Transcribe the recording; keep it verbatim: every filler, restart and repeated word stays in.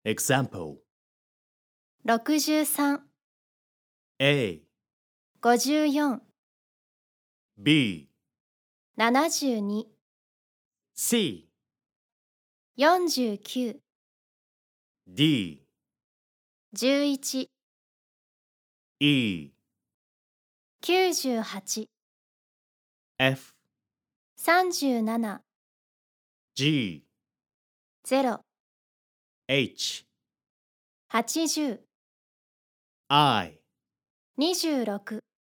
Example ろくじゅうさん、 A ごじゅうよん、 B ななじゅうに、 C よんじゅうきゅう、 D じゅういち、 E きゅうじゅうはち、 F さんじゅうなな、 G ゼロ、 H はちじゅう、 I にじゅうろく。